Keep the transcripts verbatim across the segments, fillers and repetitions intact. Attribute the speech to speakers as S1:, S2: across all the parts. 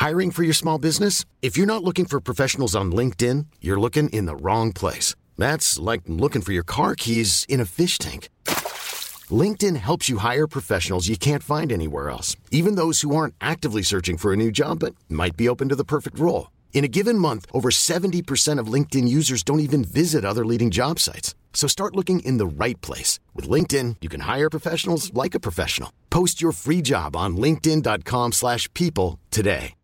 S1: Hiring for your small business? If you're not looking for professionals on LinkedIn, you're looking in the wrong place. That's like looking for your car keys in a fish tank. LinkedIn helps you hire professionals you can't find anywhere else, even those who aren't actively searching for a new job but might be open to the perfect role. In a given month, over seventy percent of LinkedIn users don't even visit other leading job sites. So start looking in the right place. With LinkedIn, you can hire professionals like a professional. Post your free job on linkedin dot com slash people today.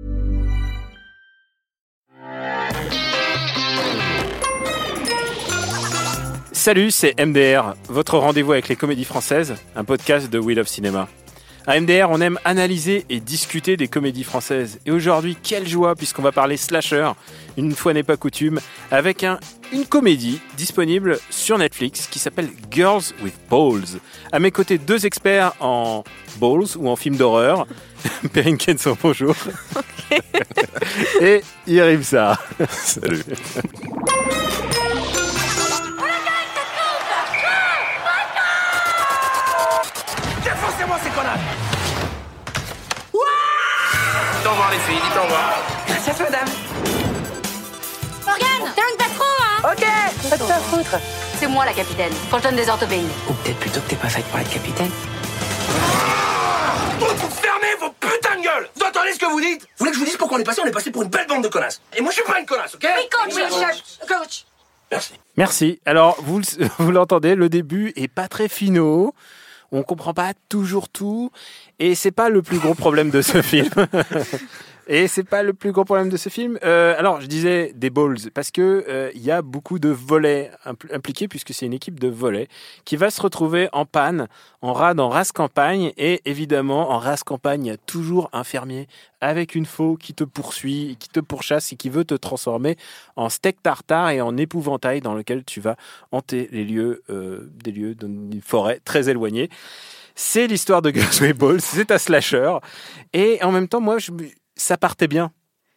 S2: Salut, c'est M D R, votre rendez-vous avec les comédies françaises, un podcast de We Love Cinéma. À M D R, on aime analyser et discuter des comédies françaises. Et aujourd'hui, quelle joie, puisqu'on va parler slasher, une fois n'est pas coutume, avec un, une comédie disponible sur Netflix qui s'appelle Girls with Balls. À mes côtés, deux experts en balls ou en films d'horreur. Perrine Kenson, bonjour. Okay. Et Yerim Sarr. Salut.
S3: Défoncez-moi ces connards! Dites au revoir les filles, dites au revoir.
S4: Merci madame.
S5: Morgane, t'inquiète pas trop, hein?
S4: Ok, pas de faire foutre.
S5: C'est moi la capitaine, faut que je donne des orthopédies.
S4: Ou peut-être plutôt que t'es pas faite pour être capitaine.
S3: Vous fermez vos putains de gueules! Vous entendez ce que vous dites? Vous voulez que je vous dise pourquoi on est passé? On est passé pour une belle bande de connasses. Et moi je suis pas une connasse, ok?
S5: Oui, coach, oui, chef, coach.
S3: Merci.
S2: Merci. Alors, vous, vous l'entendez, le début est pas très finaux. On comprend pas toujours tout, et c'est pas le plus gros problème de ce film. Et c'est pas le plus gros problème de ce film. Euh, alors, je disais des balls parce que euh, il y a beaucoup de volets impl- impliqués puisque c'est une équipe de volets qui va se retrouver en panne, en rade, en race campagne, et évidemment en race campagne, il y a toujours un fermier avec une faux qui te poursuit, qui te pourchasse et qui veut te transformer en steak tartare et en épouvantail dans lequel tu vas hanter les lieux, euh, des lieux d'une forêt très éloignée. C'est l'histoire de Girls with Balls, c'est un slasher, et en même temps, moi, je ça partait bien.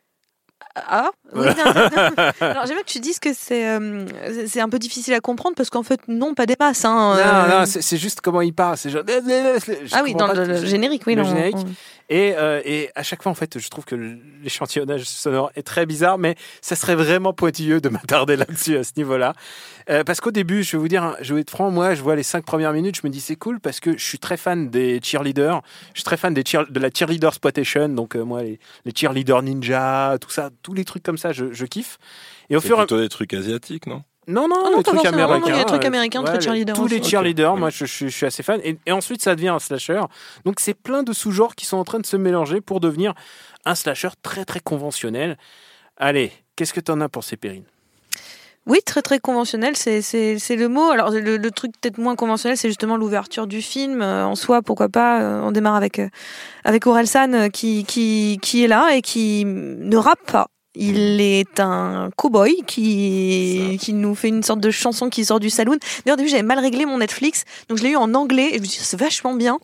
S6: Ah oui, non, non, non. Alors j'aime bien que tu dises que c'est, euh, c'est un peu difficile à comprendre parce qu'en fait, non, pas des masses. Hein,
S2: non,
S6: euh...
S2: non, c'est, c'est juste comment il parle. C'est genre...
S6: Ah oui, dans le, le générique, oui.
S2: Le
S6: non,
S2: générique.
S6: on...
S2: Et, euh, et à chaque fois, en fait, je trouve que l'échantillonnage sonore est très bizarre, mais ça serait vraiment pointilleux de m'attarder là-dessus à ce niveau-là. Euh, parce qu'au début, je vais vous dire, je vais être franc, moi, je vois les cinq premières minutes, je me dis c'est cool parce que je suis très fan des cheerleaders, je suis très fan des cheer, de la cheerleader exploitation, donc euh, moi, les, les cheerleaders ninja, tout ça, tous les trucs comme ça, je, je kiffe. Et au
S7: c'est
S2: fur
S7: plutôt des trucs asiatiques, non?
S2: Non, non,
S6: oh non,
S2: les trucs américains.
S6: Il y a des trucs américains,
S2: ouais,
S6: très cheerleaders.
S2: Tous les
S6: aussi.
S2: cheerleaders,
S7: okay.
S2: moi, je, je, je suis assez fan. Et, et ensuite, ça devient un slasher. Donc, c'est plein de sous-genres qui sont en train de se mélanger pour devenir un slasher très, très conventionnel. Allez, qu'est-ce que t'en as pensé, Perrine?
S6: Oui, très très conventionnel, c'est, c'est, c'est le mot. Alors le, le truc peut-être moins conventionnel, c'est justement l'ouverture du film. Euh, en soi, pourquoi pas, euh, on démarre avec, euh, avec Orelsan euh, qui, qui, qui est là et qui ne rappe pas. Il est un cow-boy qui, qui nous fait une sorte de chanson qui sort du saloon. D'ailleurs, au début, j'avais mal réglé mon Netflix, donc je l'ai eu en anglais et je me suis dit, c'est vachement bien.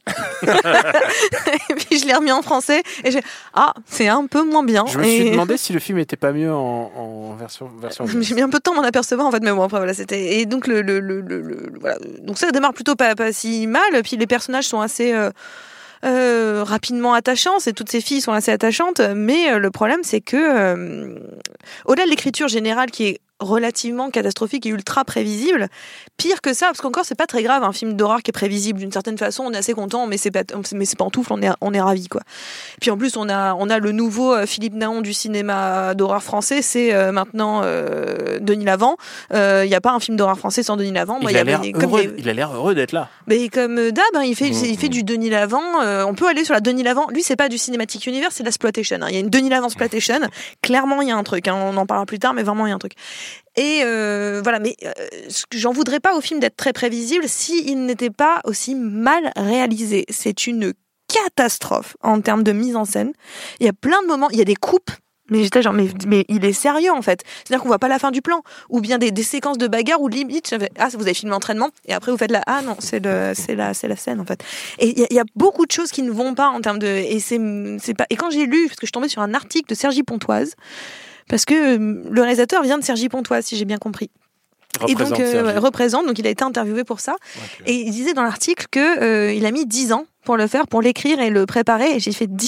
S6: Et puis je l'ai remis en français et j'ai ah, c'est un peu moins bien.
S2: Je me
S6: et...
S2: suis demandé si le film était pas mieux en, en version version.
S6: J'ai mis un peu de temps à m'en apercevoir en fait, mais bon après voilà, c'était et donc le le le, le, le voilà, donc ça démarre plutôt pas pas si mal. Puis les personnages sont assez euh, Euh, rapidement attachants, c'est toutes ces filles sont assez attachantes, mais euh, le problème c'est que euh, au-delà de l'écriture générale qui est relativement catastrophique et ultra prévisible, pire que ça, parce qu'encore c'est pas très grave un film d'horreur qui est prévisible d'une certaine façon, on est assez content, mais c'est pas mais c'est pantoufle, on est on est ravis quoi. Et puis en plus on a on a le nouveau Philippe Naon du cinéma d'horreur français, c'est euh, maintenant euh, Denis Lavant. Il euh, y a pas un film d'horreur français sans Denis Lavant.
S2: Moi, il,
S6: y
S2: a
S6: avait,
S2: l'air
S6: comme
S2: heureux,
S6: les...
S2: il a l'air heureux d'être là.
S6: Mais comme d'hab, hein, il fait
S2: mmh,
S6: il fait du Denis Lavant. Euh, on peut aller sur la Denis Lavant. Lui c'est pas du Cinematic Universe, c'est de la Sploitation. Hein. Il y a une Denis Lavant Sploitation. Clairement il y a un truc. Hein. On en parlera plus tard, mais vraiment il y a un truc. Et euh, voilà, mais euh, j'en voudrais pas au film d'être très prévisible s'il n'était pas aussi mal réalisé. C'est une catastrophe en termes de mise en scène. Il y a plein de moments, il y a des coupes, mais j'étais genre, mais, mais il est sérieux en fait. C'est-à-dire qu'on voit pas la fin du plan, ou bien des, des séquences de bagarre où limite, j'avais, ah, vous avez filmé l'entraînement, et après vous faites la, ah non, c'est le, c'est la, c'est la scène en fait. Et il y, y a beaucoup de choses qui ne vont pas en termes de, et c'est, c'est pas, et quand j'ai lu, parce que je tombais sur un article de Sergi Pontoise. Parce que le réalisateur vient de Sergi Pontoise, si j'ai bien compris.
S2: Représente
S6: et donc, euh,
S2: Sergi.
S6: représente, donc il a été interviewé pour ça. Okay. Et il disait dans l'article qu'il euh, a mis dix ans pour le faire, pour l'écrire et le préparer. Et j'ai fait dix ans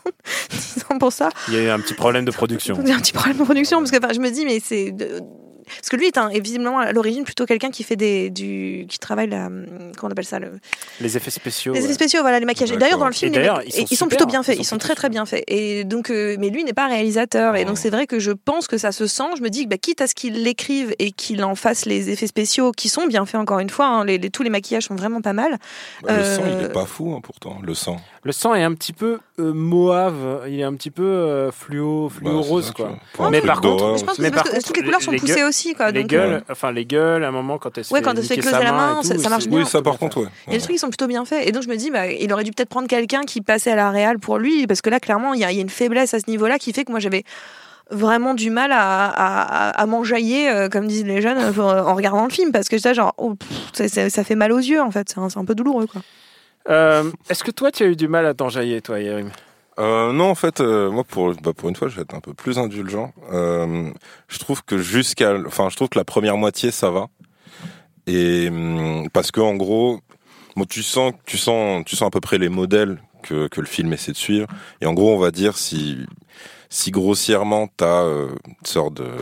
S6: dix ans pour ça.
S2: Il y a eu un petit problème de production.
S6: Il y a un petit problème de production, parce que enfin, je me dis, mais c'est... De... Parce que lui est, un, est visiblement à l'origine plutôt quelqu'un qui fait des du qui travaille la comment on appelle ça le
S2: les effets spéciaux.
S6: Les effets
S2: ouais.
S6: spéciaux, voilà, les maquillages. Et d'ailleurs dans le film,
S2: Et d'ailleurs,
S6: les...
S2: ils sont
S6: ils sont
S2: super,
S6: plutôt bien faits,
S2: ils
S6: ils
S2: sont
S6: sont très très bien faits. Et donc, euh, mais lui n'est pas réalisateur, et donc c'est vrai que je pense que ça se sent. Je me dis que bah, quitte à ce qu'il l'écrive et qu'il en fasse les effets spéciaux qui sont bien faits encore une fois, hein, les, les, tous les maquillages sont vraiment pas mal.
S7: Bah, le
S6: euh...
S7: sang, il est pas fou hein, pourtant. Le sang.
S2: Le sang est un petit peu euh, mauve, il est un petit peu euh, fluo, fluo
S7: Bah,
S2: rose
S7: ça,
S2: quoi.
S7: Pour
S2: mais par contre,
S6: je pense que
S2: mais
S6: c'est parce
S2: par
S6: que
S2: contre,
S6: toutes les couleurs sont
S2: les
S6: poussées
S2: gueules,
S6: aussi quoi.
S2: Les
S6: Donc,
S2: gueules,
S6: euh...
S2: enfin les gueules, à un moment quand elle se
S6: ouais,
S2: fait
S6: quand elle se fait
S2: niquer
S6: creuser
S2: sa
S6: la
S2: main,
S6: main,
S2: et
S6: ça,
S2: tout,
S6: ça marche
S2: c'est-
S6: bien.
S7: Oui, ça par contre, ouais.
S6: Et les trucs, ils sont plutôt bien faits. Et donc, je me dis, bah, il aurait dû peut-être prendre quelqu'un qui passait à la réal pour lui, parce que là, clairement, il y, a- il y a une faiblesse à ce niveau-là qui fait que moi, j'avais vraiment du mal à, à, à m'enjailler, euh, comme disent les jeunes, euh, en regardant le film, parce que j'étais genre, oh, pff, ça, ça- ça fait mal aux yeux, en fait. C'est un, c'est un peu douloureux, quoi.
S2: Euh, Est-ce que toi, tu as eu du mal à t'enjailler, toi, Yérim?
S7: Euh, non, en fait, euh, moi, pour, bah, pour une fois, je vais être un peu plus indulgent. Euh, je trouve que jusqu'à, enfin, je trouve que la première moitié, ça va. Et hum, parce que en gros, bon, tu sens, tu sens, tu sens à peu près les modèles que que le film essaie de suivre. Et en gros, on va dire si si grossièrement t'as euh, une sorte de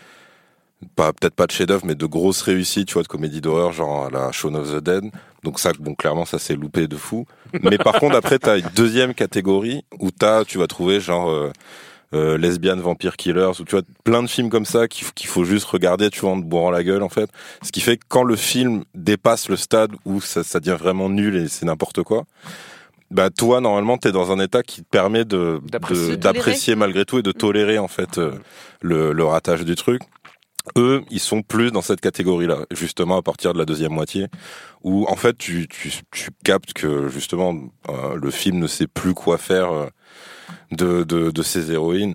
S7: pas peut-être pas de chef-d'œuvre, mais de grosses réussites, tu vois, de comédie d'horreur, genre à la Shaun of the Dead. Donc ça, bon, clairement, ça s'est loupé de fou. Mais par contre, après, t'as une deuxième catégorie où t'as, tu vas trouver genre euh, euh, lesbian vampire killers, ou tu vois, plein de films comme ça qu'il, qu'il faut juste regarder, tu vois, en te bourrant la gueule, en fait. Ce qui fait que quand le film dépasse le stade où ça, ça devient vraiment nul et c'est n'importe quoi, bah toi, normalement, t'es dans un état qui te permet de,
S2: D'apprécier.
S7: de d'apprécier malgré tout et de tolérer en fait euh, le, le ratage du truc. Eux, ils sont plus dans cette catégorie-là, justement à partir de la deuxième moitié, où en fait tu tu, tu captes que justement euh, le film ne sait plus quoi faire euh, de de, de ses héroïnes.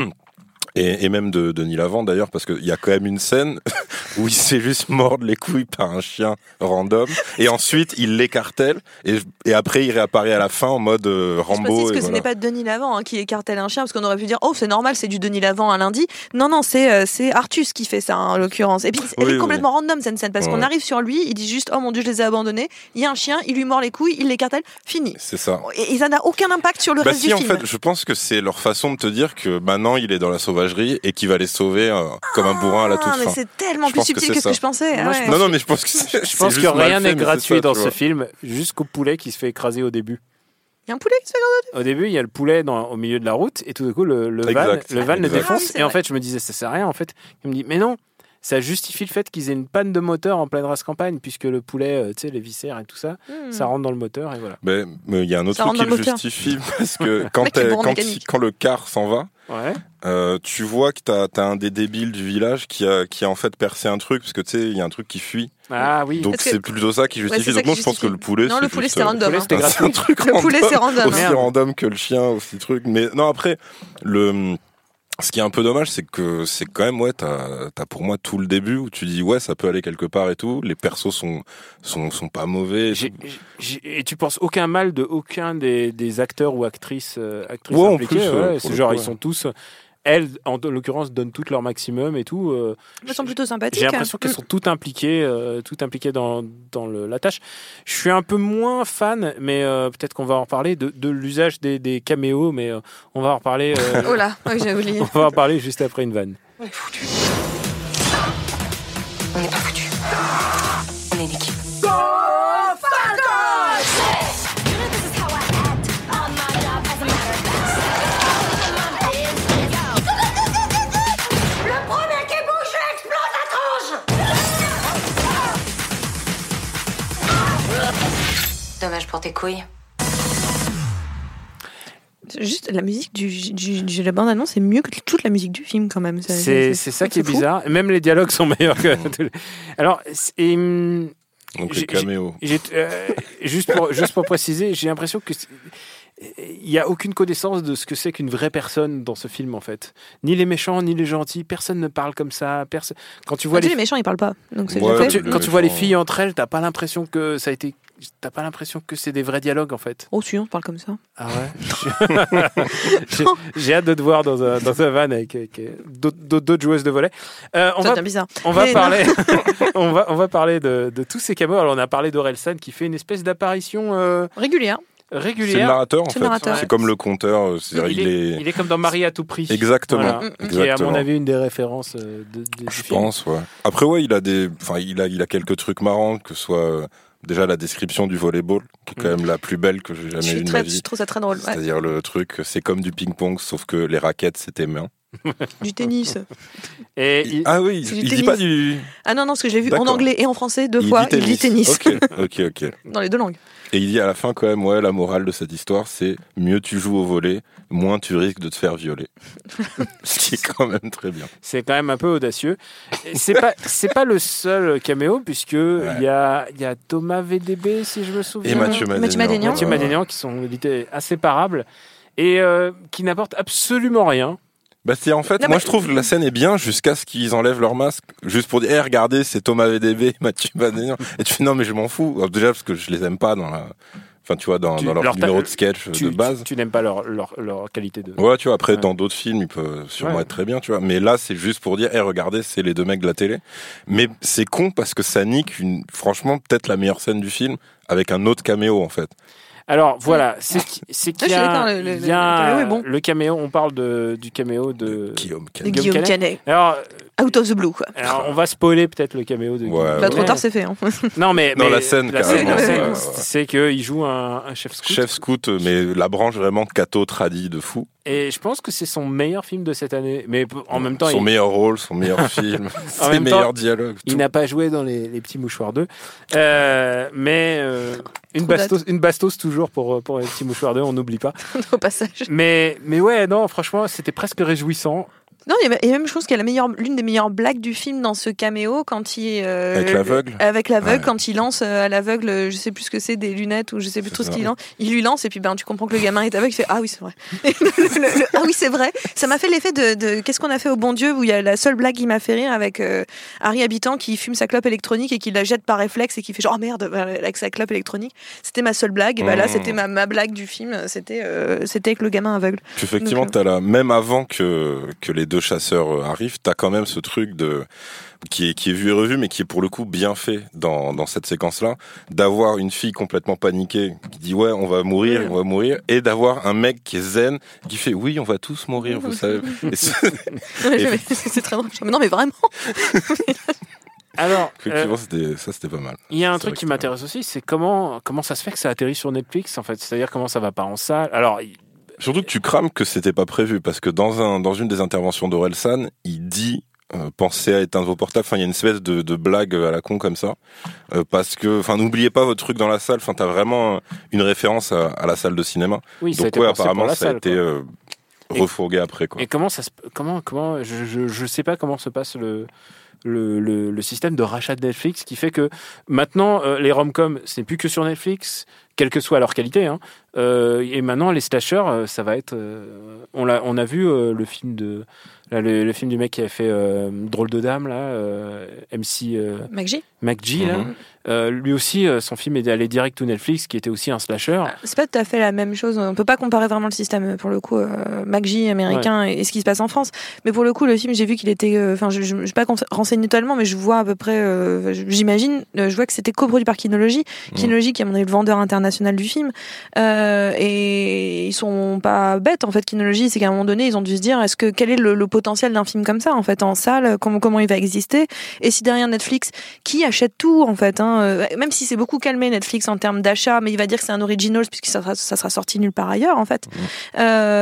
S7: Et, et même de Denis Lavant d'ailleurs, parce qu'il y a quand même une scène où il s'est juste mordre les couilles par un chien random, et ensuite il l'écartèle, et, et après il réapparaît à la fin en mode euh,
S6: Je
S7: Rambo.
S6: précise que
S7: et
S6: ce
S7: voilà.
S6: n'est pas Denis Lavant hein, qui écartèle un chien, parce qu'on aurait pu dire, oh, c'est normal, c'est du Denis Lavant un lundi. Non, non, c'est, euh, c'est Artus qui fait ça, hein, en l'occurrence. Et puis, elle
S7: Oui,
S6: est complètement
S7: oui.
S6: random, cette scène, parce
S7: Ouais.
S6: qu'on arrive sur lui, il dit juste, oh mon dieu, je les ai abandonnés. Il y a un chien, il lui mord les couilles, il l'écartèle, fini.
S7: C'est ça.
S6: Et, et ça n'a aucun impact sur le
S7: Bah
S6: reste
S7: si,
S6: du
S7: en
S6: film.
S7: fait, je pense que c'est leur façon de te dire que maintenant il est dans la sauvagerie et qu'il va les sauver euh, comme un bourrin à la toute
S6: Ah, mais
S7: fin.
S6: c'est tellement
S7: Je
S6: plus
S7: pense que
S6: subtil
S7: c'est
S6: que ce
S7: ça.
S6: que je pensais.
S2: Moi,
S6: ah
S2: je
S6: ouais.
S7: Non, non, mais je pense que c'est,
S2: Je pense que rien n'est gratuit dans ce film, jusqu'au poulet qui se fait écraser au début.
S6: Il y a un poulet qui se fait grandir.
S2: Au début, il y a le poulet dans, au milieu de la route, et tout d'un coup, le, le van,
S7: Exact.
S2: le van le
S7: Exact.
S2: défonce.
S6: Ah oui, c'est
S2: et en
S6: vrai.
S2: fait, je me disais, ça sert à rien. En fait, il me dit, mais non, ça justifie le fait qu'ils aient une panne de moteur en pleine race campagne, puisque le poulet, euh, tu sais, les viscères et tout ça,
S6: Hmm.
S2: ça rentre dans le moteur, et voilà.
S7: Mais mais il y a un autre
S6: Ça
S7: truc
S6: rentre
S7: qui
S6: dans
S7: le
S6: le moteur.
S7: justifie, parce que quand,
S6: Mec, il est
S7: t'es-
S6: bourrin
S7: quand,
S6: mécanique.
S7: quand le car s'en va,
S2: Ouais.
S7: euh, tu vois que t'as, t'as un des débiles du village qui a, qui a en fait percé un truc, parce que tu sais, il y a un truc qui fuit.
S2: Ah oui.
S7: Donc
S6: Parce que-
S7: c'est plutôt ça qui
S6: Ouais,
S7: justifie.
S6: c'est ça
S7: Donc
S6: qui
S7: moi je pense que
S6: justifie.
S7: le poulet,
S6: Non,
S7: c'est
S6: le poulet,
S7: juste,
S6: c'était
S7: euh,
S6: random.
S2: poulet,
S6: hein.
S2: c'était
S7: c'est
S2: gratuit.
S7: un truc
S6: Le
S7: random,
S6: poulet, c'est random.
S7: aussi
S2: Merde.
S7: random que le chien, aussi truc. Mais non, après, le, ce qui est un peu dommage, c'est que c'est quand même, ouais, t'as, t'as pour moi tout le début où tu dis, ouais, ça peut aller quelque part et tout. Les persos sont, sont, sont pas mauvais. et
S2: J'ai-
S7: tout.
S2: j'ai- et tu penses aucun mal de aucun des, des acteurs ou actrices, euh, actrices
S7: Ouais, en
S2: impliqués.
S7: plus, euh,
S2: ouais,
S7: pour
S2: c'est
S7: le
S2: genre,
S7: coup,
S2: ils
S7: ouais.
S2: sont tous. Elles, en l'occurrence, donnent tout leur maximum et tout. euh,
S6: Elles sont plutôt sympathiques.
S2: J'ai l'impression qu'elles
S6: Mm.
S2: sont toutes impliquées, euh, toutes impliquées dans, dans le, la tâche. Je suis un peu moins fan, mais euh, peut-être qu'on va en reparler de, de l'usage des, des caméos, mais euh, on va en reparler. euh,
S6: Oh là, ouais, j'ai oublié.
S2: on va en parler juste après une vanne.
S4: On est foutus. On n'est pas foutus. On est une équipe.
S5: Le premier qui bouge, je explose la tronche.
S4: Dommage pour tes couilles.
S6: Juste la musique du, du, du la bande annonce c'est mieux que toute la musique du film quand même.
S2: C'est c'est ça qui est
S6: fou.
S2: bizarre. Même les dialogues sont meilleurs que. tous les- Alors, c'est- et, hum,
S7: Donc
S2: j'ai-
S7: les caméos.
S2: j'ai- euh, juste pour juste pour préciser, j'ai l'impression que c'est- il y a aucune connaissance de ce que c'est qu'une vraie personne dans ce film en fait. Ni les méchants ni les gentils, personne ne parle comme ça. Personne. Quand tu vois
S6: Ah, tu
S2: les
S6: sais, les méchants ils parlent pas. Donc c'est
S7: Ouais,
S6: déjà
S2: quand
S6: fait.
S2: tu,
S7: le
S2: quand tu vois les
S7: méchant,
S2: filles entre elles, t'as pas l'impression que ça a été. T'as pas l'impression que c'est des vrais dialogues en fait.
S6: Oh, si, on parle comme ça.
S2: Ah ouais. J'ai- J'ai hâte de te voir dans un dans un van avec, avec d'autres- d'autres d'autres joueuses de volley. Euh, on
S6: Ça
S2: va
S6: devient bizarre.
S2: on va
S6: Mais
S2: parler on va on va parler de, de tous ces caméos. Alors on a parlé d'Orelsan qui fait une espèce d'apparition euh,
S6: Régulière.
S2: régulière.
S7: C'est le narrateur en
S6: C'est
S7: fait.
S6: le narrateur.
S7: C'est comme le conteur. C'est-à-dire,
S2: il,
S7: il,
S2: est,
S7: est...
S2: il est comme dans Marie à tout prix.
S7: Exactement.
S2: Voilà.
S6: Mm, mm,
S2: Qui est à
S7: Exactement.
S2: mon avis une des références euh, de, de, du
S7: Je
S2: film.
S7: pense, ouais. Après, ouais, il a des, enfin, il a, il a quelques trucs marrants, que ce soit euh, déjà la description du volleyball, qui est quand
S2: Mm.
S7: même la plus belle que j'ai
S6: Je,
S7: jamais
S6: suis
S7: vue de
S6: très,
S7: ma
S6: je
S7: vie.
S6: trouve ça très drôle. Ouais.
S7: C'est-à-dire le truc, c'est comme du ping-pong, sauf que les raquettes, c'était main.
S6: Du tennis.
S2: Et il-
S7: Ah oui,
S6: C'est
S7: il,
S6: du
S7: il dit
S6: tennis.
S7: pas du.
S6: Ah non, non, parce que je l'ai vu en
S7: D'accord.
S6: anglais et en français deux
S7: il
S6: fois.
S7: dit
S6: Il dit tennis.
S7: Ok, ok, ok.
S6: Dans les deux langues.
S7: Et il dit à la fin quand même, ouais, la morale de cette histoire, c'est mieux tu joues au volley, moins tu risques de te faire violer. Ce qui est quand même très bien.
S2: c'est quand même un peu audacieux. Et C'est pas, c'est pas le seul caméo, puisque il y, a, il y a Thomas V D B, si je me souviens.
S7: Et Mathieu Madénian.
S6: Mathieu Madénian.
S2: Mathieu
S7: Ouais,
S2: Madénian, qui sont édités inséparables et euh, qui n'apportent absolument rien.
S7: Bah c'est en fait,
S6: Non,
S7: moi
S6: mais-
S7: je trouve que la scène est bien jusqu'à ce qu'ils enlèvent leur masque, juste pour dire, hey, regardez, c'est Thomas V D B, Mathieu Madénian. Et tu fais, non mais je m'en fous. Alors, déjà parce que je les aime pas dans la, enfin tu vois, dans,
S2: Tu-
S7: dans leur,
S2: leur-
S7: numéro de sketch
S2: Tu,
S7: de base.
S2: tu, tu n'aimes pas leur, leur, leur qualité de.
S7: Ouais, tu vois, après,
S2: Ouais.
S7: dans d'autres films, ils peuvent sûrement
S2: Ouais.
S7: être très bien, tu vois. Mais là, c'est juste pour dire, hey, regardez, c'est les deux mecs de la télé. Mais c'est con parce que ça nique une, franchement, peut-être la meilleure scène du film avec un autre caméo, en fait.
S2: Alors voilà, c'est qui- c'est qu'il y
S6: Ah, je suis
S2: a,
S6: d'accord, le- le-
S2: il y a
S6: le caméo est bon.
S2: le caméo. On parle de, du caméo de.
S7: Guillaume
S6: De
S7: Canet.
S2: Guillaume
S6: Guillaume
S2: Canet.
S6: Canet.
S2: Alors,
S6: Out of the blue, quoi.
S2: alors, on va spoiler peut-être le caméo de.
S7: Ouais,
S2: Guillaume
S7: ouais.
S6: Bah,
S2: Canet.
S6: trop tard, c'est fait. Hein.
S2: Non mais,
S7: Non,
S2: mais
S7: la scène,
S2: la
S7: carrément,
S2: scène, la
S6: ouais,
S2: scène,
S7: ouais, ouais.
S2: c'est qu'il joue un, un chef scout.
S7: Chef scout, mais la branche vraiment Cato tradie de fou.
S2: Et je pense que c'est son meilleur film de cette année. Mais en même temps,
S7: son
S2: il,
S7: meilleur rôle, son meilleur film, ses
S2: même temps,
S7: meilleurs dialogues.
S2: il
S7: tout.
S2: n'a pas joué dans les, les petits mouchoirs deux. Euh, mais euh, une
S6: Trop
S2: bastos, une bastos toujours pour pour les petits mouchoirs deux. On n'oublie pas.
S6: Au passage.
S2: Mais mais ouais, non, franchement, c'était presque réjouissant.
S6: Non, il y a- et même, je pense qu'il y a la meilleure, l'une des meilleures blagues du film dans ce caméo quand il. euh,
S7: Avec l'aveugle.
S6: Avec l'aveugle,
S7: Ouais.
S6: quand il lance euh, à l'aveugle, euh, je sais plus ce que c'est, des lunettes ou je sais plus
S7: C'est
S6: trop ce
S7: ça.
S6: qu'il lance. Il lui lance et puis ben, tu comprends que le gamin est aveugle, il fait ah oui, c'est vrai. Le- le- le- ah oui, c'est vrai. Ça m'a fait l'effet de, de Qu'est-ce qu'on a fait au bon Dieu où il y a la seule blague qui m'a fait rire avec euh, Harry Habitant qui fume sa clope électronique et qui la jette par réflexe et qui fait genre oh merde avec sa clope électronique. C'était ma seule blague. Et bah là,
S7: Mmh.
S6: c'était ma, ma blague du film. C'était euh, c'était avec le gamin aveugle.
S7: Puis effectivement,
S6: Donc,
S7: t'as là, même avant que, que les deux chasseurs euh, arrivent, t'as quand même ce truc de, qui est, qui est vu et revu, mais qui est pour le coup bien fait dans, dans cette séquence-là, d'avoir une fille complètement paniquée, qui dit ouais, on va mourir,
S6: Oui.
S7: on va mourir, et d'avoir un mec qui est zen, qui fait oui, on va tous mourir, vous savez. Et c'est-
S6: c'est très drôle. Mais non, mais vraiment.
S2: Alors, euh,
S7: effectivement, c'était, ça c'était pas mal.
S2: il y a un
S7: C'est
S2: truc
S7: vrai
S2: qui
S7: que
S2: m'intéresse aussi, c'est comment comment ça se fait que ça atterrit sur Netflix en fait. C'est-à-dire comment ça va pas en salle. Alors, il-
S7: Surtout que tu crames que c'était pas prévu, parce que dans un, dans une des interventions d'Orelsan, il dit, euh, pensez à éteindre vos portables. Enfin, il y a une espèce de, de blague à la con comme ça, euh, parce que, enfin, n'oubliez pas votre truc dans la salle. Enfin, t'as vraiment une référence à, à la salle de cinéma.
S2: oui, ça a
S7: Donc
S2: été
S7: ouais,
S2: pensé pour
S7: apparemment,
S2: la
S7: ça a
S2: salle,
S7: été
S2: quoi.
S7: euh,
S2: Et-
S7: refourgué après, quoi.
S2: Et comment ça se comment comment je, je je sais pas comment se passe le le, le, le système de rachat de Netflix qui fait que maintenant euh, les rom-coms ce n'est plus que sur Netflix, quelle que soit leur qualité, hein. Euh, et maintenant les slashers euh, ça va être euh, on l'a on a vu euh, le film de là, le, le film du mec qui a fait euh, Drôle de dame là, euh, M C euh,
S6: McG.
S2: McG là,
S7: Mhm.
S2: euh, lui aussi euh, son film est allé direct to Netflix qui était aussi un slasher.
S6: C'est pas tout à fait la même chose. On peut pas comparer vraiment le système pour le coup euh, McG américain et ce qui se passe en France. Mais pour le coup, le film, j'ai vu qu'il était. Enfin, je, je, je suis pas cons- renseigné totalement, mais je vois à peu près. euh, j'imagine. euh, je vois que c'était coproduit par Kinology. Kinology, qui est à mon avis le vendeur international du film. Euh, et ils sont pas bêtes en fait. Kinology, c'est qu'à un moment donné, ils ont dû se dire est-ce que quel est le, le potentiel d'un film comme ça en fait en salle, comment comment il va exister. Et si derrière Netflix, qui achète tout en fait, hein, euh, même si c'est beaucoup calmé Netflix en termes d'achat, mais il va dire que c'est un original puisque ça sera, ça sera sorti nulle part ailleurs en fait. Mmh.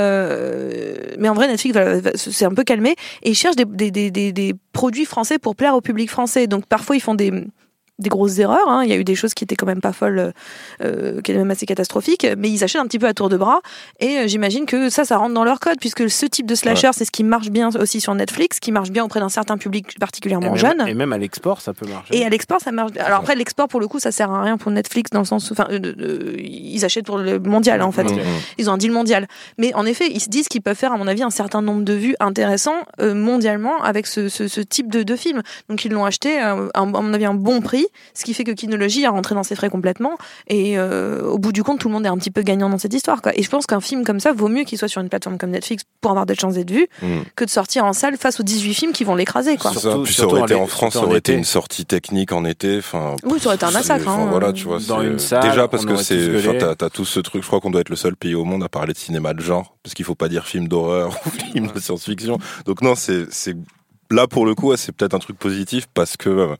S6: Euh, mais en vrai Netflix va, va, c'est un peu calmé et ils cherchent des, des, des, des, des produits français pour plaire au public français. Donc parfois ils font des des grosses erreurs, hein. Il y a eu des choses qui étaient quand même pas folles, euh, qui étaient même assez catastrophiques, mais ils achètent un petit peu à tour de bras, et euh, j'imagine que ça, ça rentre dans leur code, puisque ce type de slasher, ouais. c'est ce qui marche bien aussi sur Netflix, qui marche bien auprès d'un certain public particulièrement
S2: et même,
S6: jeune.
S2: Et même à l'export, ça peut marcher.
S6: Et à l'export, ça marche. Alors après, l'export, pour le coup, ça sert à rien pour Netflix, dans le sens où, enfin, euh, euh, ils achètent pour le mondial, en fait.
S2: Mmh.
S6: Ils ont un deal mondial. Mais en effet, ils se disent qu'ils peuvent faire, à mon avis, un certain nombre de vues intéressants euh, mondialement avec ce, ce, ce type de, de film. Donc ils l'ont acheté, euh, à mon avis, un bon prix. série, ce qui fait que Kinology a rentré dans ses frais complètement. Et euh, au bout du compte, tout le monde est un petit peu gagnant dans cette histoire, quoi. Et je pense qu'un film comme ça vaut mieux qu'il soit sur une plateforme comme Netflix pour avoir des chances d'être vu mmh. que de sortir en salle face aux dix-huit films qui vont l'écraser, quoi.
S7: Surtout, ça. Puis ça aurait été en France, ça aurait été une sortie technique en été. Enfin,
S6: oui, ça aurait été un massacre. Hein.
S7: Voilà, tu vois,
S2: dans une salle,
S7: déjà parce que c'est, t'as, t'as tout ce truc. Je crois qu'on doit être le seul pays au monde à parler de cinéma de genre, parce qu'il faut pas dire film d'horreur ou film de science-fiction. Donc non, c'est, c'est là pour le coup, c'est peut-être un truc positif parce que. Euh,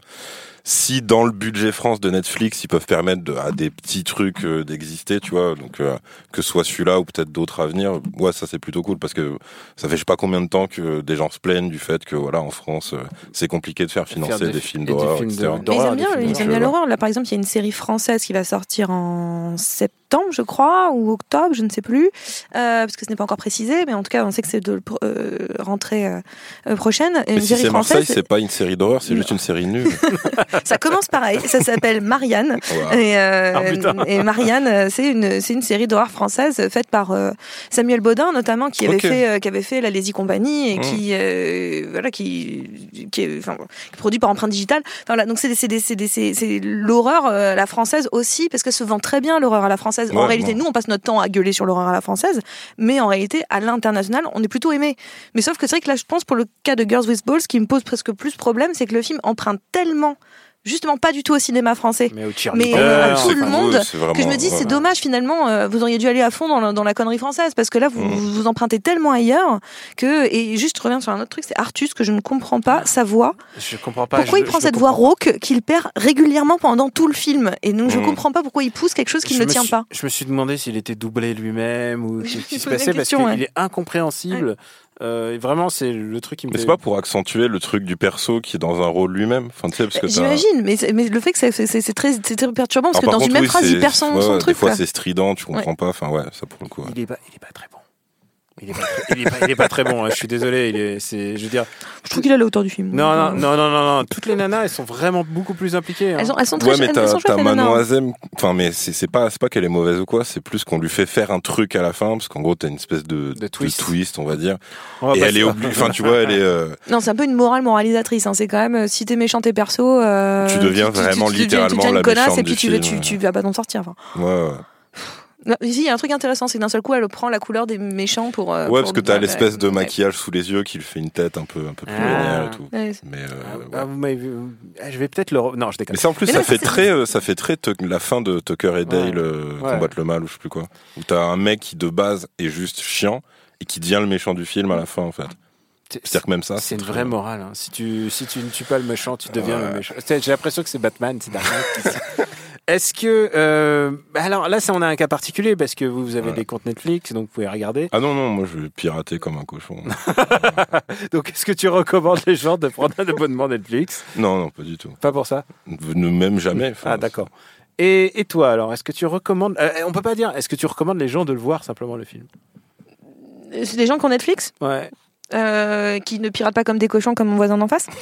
S7: Si dans le budget France de Netflix, ils peuvent permettre de, à des petits trucs euh, d'exister, tu vois, donc euh, que ce soit celui-là ou peut-être d'autres à venir, ouais, ça c'est plutôt cool parce que ça fait je sais pas combien de temps que des gens se plaignent du fait que voilà en France euh, c'est compliqué de faire financer faire des, des films d'horreur, et cetera.
S6: Mais ils aiment bien, ils aiment bien l'horreur. Là, par exemple, il y a une série française qui va sortir en septembre, je crois, ou octobre, je ne sais plus, euh, parce que ce n'est pas encore précisé, mais en tout cas, on sait que c'est de euh, rentrée euh, prochaine.
S7: Mais
S6: une
S7: si
S6: série
S7: c'est
S6: française,
S7: Marseille, c'est pas une série d'horreur, c'est juste une série nulle.
S6: Ça commence pareil, ça s'appelle Marianne. Wow. Et, euh, oh, et Marianne, c'est une, c'est une série d'horreur française faite par euh, Samuel Baudin, notamment, qui avait okay. fait, euh, qui avait fait La Lazy Company et mmh. qui, euh, voilà, qui, qui est, enfin, qui est produit par Empreinte Digitale. Enfin, voilà, donc c'est, c'est, c'est, c'est, c'est, c'est l'horreur euh, à la française aussi, parce qu'elle se vend très bien l'horreur à la française. Ouais, en réalité, bon. Nous, on passe notre temps à gueuler sur l'horreur à la française, mais en réalité, à l'international, on est plutôt aimé. Mais sauf que c'est vrai que là, je pense pour le cas de Girls with Balls, ce qui me pose presque plus problème, c'est que le film emprunte tellement justement pas du tout au cinéma français,
S2: mais,
S6: mais à tout le monde,
S7: vraiment,
S6: que je me dis
S7: ouais.
S6: c'est dommage finalement, euh, vous auriez dû aller à fond dans la, dans la connerie française, parce que là vous, mmh. vous vous empruntez tellement ailleurs que, et juste je reviens sur un autre truc, c'est Artus, que je ne comprends pas sa voix.
S2: Je comprends pas.
S6: Pourquoi
S2: je,
S6: il prend
S2: je
S6: cette voix rauque qu'il perd régulièrement pendant tout le film, et donc mmh. je comprends pas pourquoi il pousse quelque chose qui ne tient
S2: suis,
S6: pas.
S2: Je me suis demandé s'il était doublé lui-même ou ce qui se passait, parce qu'il
S6: ouais.
S2: est incompréhensible. Ouais. Euh, vraiment, c'est le truc qui me.
S7: Mais
S2: fait...
S7: c'est pas pour accentuer le truc du perso qui est dans un rôle lui-même. Enfin, tu sais, parce que
S6: j'imagine, mais, mais le fait que c'est, c'est, c'est, très, c'est très perturbant, parce
S7: Alors,
S6: que dans
S7: contre,
S6: une même
S7: oui,
S6: phrase, il perd son,
S7: ouais,
S6: son
S7: des
S6: truc.
S7: Des fois,
S6: quoi.
S7: c'est strident, tu comprends
S6: ouais.
S7: pas. Enfin, ouais, ça pour le coup. Ouais.
S2: Il est pas, il est pas très bon. Il est pas, très, il est pas, il est pas très bon. Hein, je suis désolé. Il est, c'est, je veux dire.
S6: Je trouve qu'il a la hauteur du film.
S2: Non, non, non, non, non, non. Toutes les nanas, elles sont vraiment beaucoup plus impliquées. Hein.
S6: Elles, sont, elles sont très.
S7: Ouais, mais
S6: elles
S7: t'as,
S6: sont
S7: t'as
S6: chouettes,
S7: Manon Azem. Enfin, mais c'est, c'est pas, c'est pas qu'elle est mauvaise ou quoi. C'est plus qu'on lui fait faire un truc à la fin, parce qu'en gros, t'as une espèce de,
S2: de, twist.
S7: de twist, on va dire.
S2: On va
S7: et elle est obligée. Enfin, tu vois, elle est. Euh...
S6: Non, c'est un peu une morale moralisatrice. Hein. C'est quand même si t'es méchant tes persos. Euh,
S7: tu deviens
S6: tu,
S7: vraiment
S6: tu, tu,
S7: littéralement
S6: tu, tu, tu
S7: la
S6: connasse
S7: méchante
S6: et puis
S7: du
S6: tu,
S7: film.
S6: tu, tu vas pas t'en sortir. Enfin.
S7: Ouais. ouais.
S6: Non, ici, il y a un truc intéressant, c'est que d'un seul coup, elle prend la couleur des méchants pour. Euh,
S7: ouais,
S6: pour
S7: parce que t'as
S6: bah,
S7: l'espèce de
S6: ouais.
S7: maquillage sous les yeux qui lui fait une tête un peu, un peu plus
S2: ah.
S7: vénère et tout.
S6: Ouais.
S7: Mais euh,
S2: ah,
S7: ouais.
S2: vous m'avez vu. Je vais peut-être le. Re... Non, je déconne.
S7: Mais ça en plus,
S6: mais
S7: ça,
S6: là,
S7: fait
S6: ça,
S7: très, euh, ça fait très, te... la fin de Tucker et Dale
S2: ouais.
S7: euh,
S2: ouais.
S7: combattent le mal ou je sais plus quoi. Où t'as un mec qui de base est juste chiant et qui devient le méchant du film à la fin en fait.
S2: C'est,
S7: C'est-à-dire que même ça,
S2: c'est,
S7: c'est
S2: une
S7: très...
S2: vraie morale. Hein. Si tu, si tu ne tues pas le méchant, tu deviens ouais. le méchant. J'ai l'impression que c'est Batman, c'est Dark Knight. Est-ce que euh, alors là, ça on a un cas particulier parce que vous, vous avez ouais. des comptes Netflix, donc vous pouvez regarder.
S7: Ah non non, moi je vais pirater comme un cochon.
S2: Donc est-ce que tu recommandes les gens de prendre un abonnement Netflix ?
S7: Non non, pas du tout.
S2: Pas pour ça ?
S7: Ne même jamais. Enfin,
S2: ah d'accord. Et, et toi alors, est-ce que tu recommandes euh, On peut pas dire. Est-ce que tu recommandes les gens de le voir simplement le film ?
S6: C'est des gens qui ont Netflix ?
S2: Ouais.
S6: Euh, qui ne piratent pas comme des cochons comme mon voisin d'en face.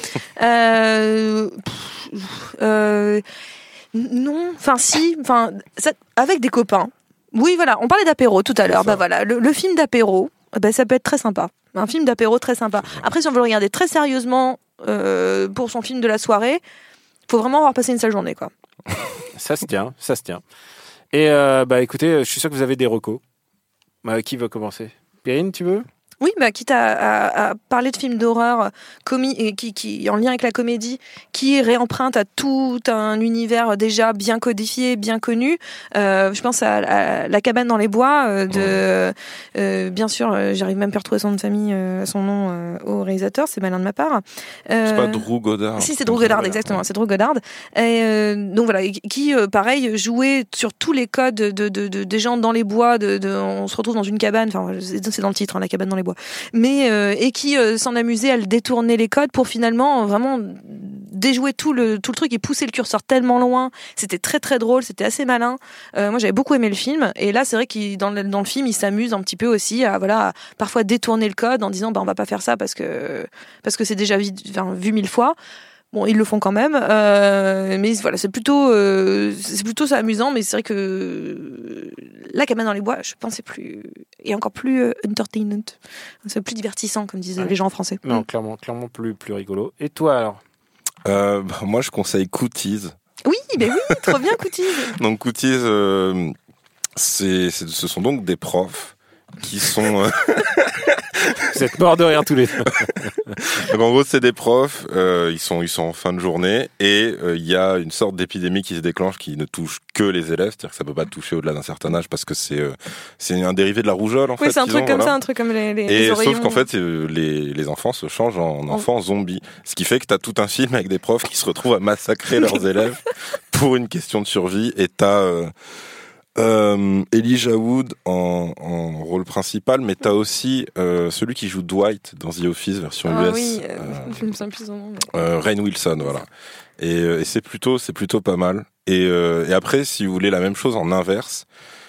S6: euh, pff, euh, non, enfin si, enfin avec des copains. Oui, voilà, on parlait d'apéro tout à l'heure. Bah voilà, le, le film d'apéro, bah, ça peut être très sympa. Un film d'apéro très sympa. Après, si on veut le regarder très sérieusement euh, pour son film de la soirée, faut vraiment avoir passé une sale journée, quoi.
S2: Ça se tient, ça se tient. Et euh, bah écoutez, je suis sûr que vous avez des recos. Bah, qui veut commencer ? Perrine, tu veux ?
S6: Oui, bah, quitte à, à, à parler de films d'horreur comi- et qui, qui, en lien avec la comédie, qui réemprunte à tout un univers déjà bien codifié, bien connu. Euh, je pense à, à La cabane dans les bois, euh, de, euh, bien sûr, euh, j'arrive même pas à retrouver son nom de famille, euh, son nom euh, au réalisateur, c'est malin de ma part.
S7: Euh, c'est pas Drew Goddard.
S6: Si, c'est Drew Goddard, exactement, ouais. c'est Drew Goddard. Et, euh, donc voilà, qui, euh, pareil, jouait sur tous les codes de, de, de, de, des gens dans les bois, de, de, on se retrouve dans une cabane, enfin, c'est dans le titre, hein, La cabane dans les bois. Mais euh, et qui euh, s'en amusait à le détourner les codes pour finalement euh, vraiment déjouer tout le tout le truc et pousser le curseur tellement loin. C'était très très drôle, c'était assez malin. Euh, moi j'avais beaucoup aimé le film et là c'est vrai qu'il dans le, dans le film il s'amuse un petit peu aussi à voilà à parfois détourner le code en disant bah on va pas faire ça parce que parce que c'est déjà vu, enfin, vu mille fois. Bon, ils le font quand même, euh, mais voilà, c'est plutôt, euh, c'est plutôt ça amusant, mais c'est vrai que euh, La cabane dans les bois, je pense, c'est plus et encore plus euh, entertainment, c'est plus divertissant, comme disent ouais. les gens en français.
S2: Non, mm. clairement, clairement plus plus rigolo. Et toi alors ?
S7: euh, bah, Moi, je conseille Cooties.
S6: Oui, mais oui, trop bien, Cooties.
S7: Donc Cooties, euh, c'est, c'est, ce sont donc des profs qui sont... Euh...
S2: Vous êtes morts de rire tous les deux.
S7: Donc en gros, c'est des profs, euh, ils sont ils sont en fin de journée et il euh, y a une sorte d'épidémie qui se déclenche qui ne touche que les élèves, c'est-à-dire que ça peut pas toucher au-delà d'un certain âge parce que c'est euh, c'est un dérivé de la rougeole en
S6: oui,
S7: fait.
S6: c'est un truc
S7: ont,
S6: comme
S7: voilà.
S6: ça, un truc comme les, les,
S7: et
S6: les oreillons.
S7: sauf qu'en fait, euh, les les enfants se changent en enfants oh. zombies, ce qui fait que t'as tout un film avec des profs qui se retrouvent à massacrer leurs élèves pour une question de survie et t'as euh, Euh, Elijah Wood en, en rôle principal, mais t'as aussi euh, celui qui joue Dwight dans The Office version
S6: ah,
S7: U S.
S6: Oui, euh,
S7: euh,
S6: je me souviens plus son nom. Mais...
S7: Euh, Rainn Wilson, voilà. Et, euh, et c'est plutôt, c'est plutôt pas mal. Et, euh, et après, si vous voulez la même chose en inverse,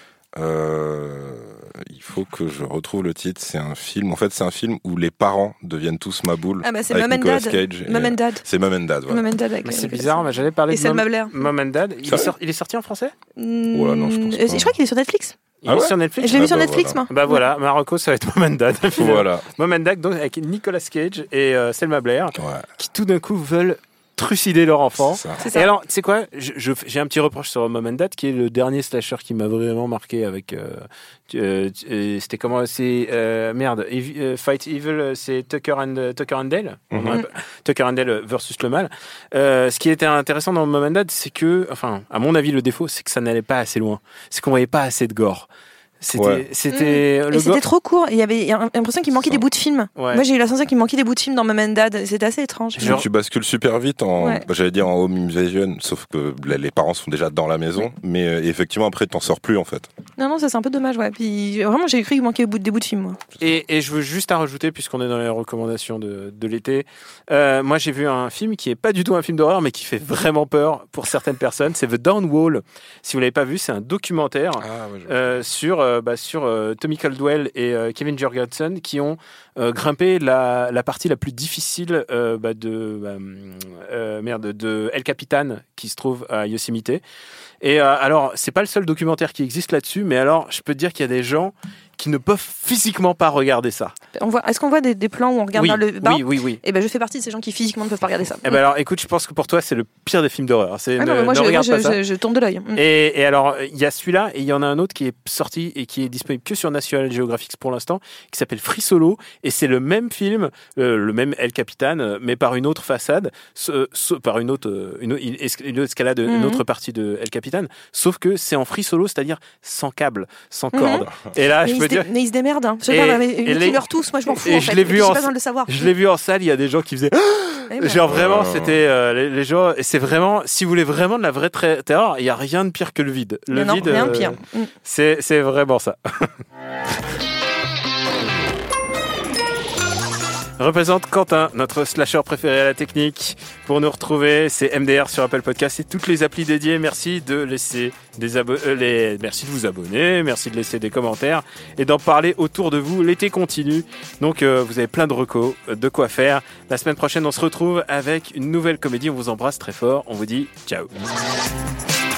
S7: euh, il faut que je retrouve le titre. C'est un film. En fait, c'est un film où les parents deviennent tous maboules.
S6: Ah bah c'est
S7: avec
S6: Mom and
S7: Nicolas
S6: Dad.
S7: Cage.
S6: Mom and Dad.
S7: C'est Mom and Dad. Voilà.
S6: Mom and Dad avec
S2: mais c'est
S6: Nicolas
S2: bizarre, mais j'avais parlé
S6: et
S2: de
S6: Selma
S2: Mom,
S6: Blair.
S2: Mom and Dad. Il est, sorti, il est sorti en français
S6: Mmh,
S7: oh là, non, je pense pas.
S6: Je crois qu'il est sur Netflix.
S2: Il
S7: ah
S2: est
S7: ouais
S2: sur Netflix.
S6: Je l'ai vu
S7: ah
S6: sur
S7: bah
S6: Netflix,
S7: voilà.
S6: moi.
S2: Bah voilà, Marocco, ça va être Mom and Dad.
S7: Voilà.
S2: Mom and Dad, donc avec Nicolas Cage et euh, Selma Blair,
S7: Ouais.
S2: qui tout d'un coup veulent trucider leur enfant.
S7: C'est ça.
S6: C'est ça.
S2: Et alors, tu sais quoi, je, je- j'ai un petit reproche sur Mom and Dad, qui est le dernier slasher qui m'a vraiment marqué avec... Euh, euh, euh, c'était comment C'est... Euh, merde, Evi- euh, Fight Evil, euh, c'est Tucker and, Tucker and Dale. On
S7: Mhm.
S2: aurait pas- Tucker and Dale versus le mal. Euh, ce qui était intéressant dans Mom and Dad, c'est que... Enfin, à mon avis, le défaut, c'est que ça n'allait pas assez loin. C'est qu'on voyait pas assez de gore. C'était...
S7: Ouais.
S2: c'était
S6: Mmh.
S2: le
S6: Et c'était
S2: gore-
S6: trop court. Il y avait il y a l'impression qu'il manquait
S7: Ça.
S6: des bouts de film.
S2: Ouais.
S6: Moi, j'ai eu la sensation qu'il manquait des bouts de film dans Mom and Dad. C'était assez étrange.
S2: Genre-
S7: Tu bascules super vite en,
S6: Ouais.
S7: bah, j'allais dire en home invasion, sauf que là, les parents sont déjà dans la maison, mais euh, effectivement après t'en sors plus en fait.
S6: Non, non, ça c'est un peu dommage. Ouais. Puis vraiment, j'ai cru qu'il manquait des bouts, des bouts de film. Moi.
S2: Et, et je veux juste à rajouter, puisqu'on est dans les recommandations de, de l'été, euh, moi j'ai vu un film qui est pas du tout un film d'horreur, mais qui fait vraiment peur pour certaines personnes. C'est The Down Wall. Si vous l'avez pas vu, c'est un documentaire
S7: Ah, ouais,
S2: euh, sur euh, bah, sur euh, Tommy Caldwell et euh, Kevin Jorgensen qui ont euh, grimpé la, la partie la plus difficile euh, bah, de bah, euh, merde de El Capitan qui se trouve à Yosemite. Et euh, alors, c'est pas le seul documentaire qui existe là-dessus, mais alors, je peux te dire qu'il y a des gens qui ne peuvent physiquement pas regarder ça.
S6: On voit, est-ce qu'on voit des, des plans où on regarde
S2: Oui,
S6: vers le bas?
S2: oui, oui, oui.
S6: Et ben, je fais partie de ces gens qui physiquement ne peuvent pas regarder ça.
S2: Eh ben alors, écoute, je pense que pour toi, c'est le pire des films d'horreur. C'est
S6: Ah
S2: ne,
S6: non, mais moi,
S2: ne
S6: je, moi,
S2: regarde
S6: je,
S2: pas ça.
S6: je, je tourne de l'œil. Mm.
S2: Et, et alors, il y a celui-là, et il y en a un autre qui est sorti et qui est disponible que sur National Geographic pour l'instant, qui s'appelle Free Solo, et c'est le même film, euh, le même El Capitan, euh, mais par une autre façade, so- so- par une autre, euh, une, une, esca- une autre escalade,
S6: Mhm.
S2: une autre partie de El Capitan, sauf que c'est en free solo, c'est-à-dire sans câble, sans
S6: Mhm.
S2: corde. Et là,
S6: Mais,
S2: je
S6: ils
S2: peux
S6: se dé-
S2: dire...
S6: mais ils se démerdent. Hein. Je sais
S2: Et-
S6: pas, mais
S2: et
S6: ils
S2: les-
S6: meurent tous. Moi, je m'en fous.
S2: et
S6: en
S2: je
S6: fait.
S2: l'ai
S6: Et
S2: vu
S6: puis, j'ai
S2: en-
S6: pas besoin de le savoir.
S2: Je l'ai vu en salle, il y a des gens qui faisaient...
S6: Eh ben,
S2: Genre vraiment,
S7: Oh.
S2: c'était euh, les, les gens. Et c'est vraiment, si vous voulez vraiment de la vraie tra- terreur, il y a rien de pire que le vide. Le
S6: mais non,
S2: vide,
S6: rien de
S2: euh,
S6: pire. Mm.
S2: c'est c'est vraiment ça. Représente Quentin, notre slasher préféré à la technique. Pour nous retrouver, c'est M D R sur Apple Podcast et toutes les applis dédiées. Merci de laisser des abo- euh, les... merci de vous abonner, merci de laisser des commentaires et d'en parler autour de vous. L'été continue, donc euh, vous avez plein de recos, euh, de quoi faire. La semaine prochaine, on se retrouve avec une nouvelle comédie. On vous embrasse très fort. On vous dit ciao.